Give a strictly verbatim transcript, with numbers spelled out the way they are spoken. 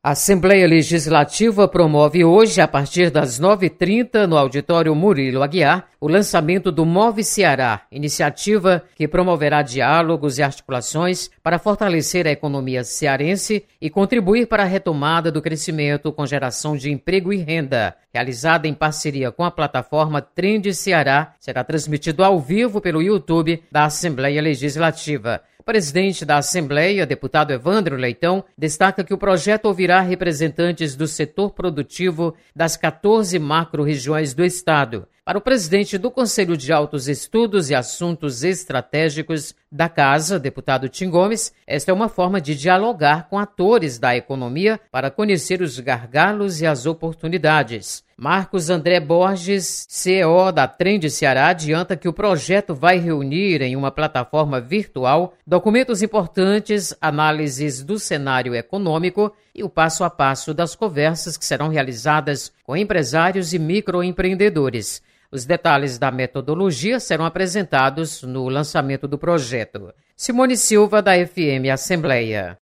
A Assembleia Legislativa promove hoje, a partir das nove e trinta, no auditório Murilo Aguiar, o lançamento do Move Ceará, iniciativa que promoverá diálogos e articulações para fortalecer a economia cearense e contribuir para a retomada do crescimento com geração de emprego e renda. Realizada em parceria com a plataforma Trend Ceará, será transmitido ao vivo pelo YouTube da Assembleia Legislativa. O presidente da Assembleia, deputado Evandro Leitão, destaca que o projeto ouvirá representantes do setor produtivo das quatorze macro-regiões do estado. Para o presidente do Conselho de Altos Estudos e Assuntos Estratégicos da Casa, deputado Tim Gomes, esta é uma forma de dialogar com atores da economia para conhecer os gargalos e as oportunidades. Marcos André Borges, C E O da Trend Ceará, adianta que o projeto vai reunir em uma plataforma virtual documentos importantes, análises do cenário econômico e o passo a passo das conversas que serão realizadas com empresários e microempreendedores. Os detalhes da metodologia serão apresentados no lançamento do projeto. Simone Silva, da F M Assembleia.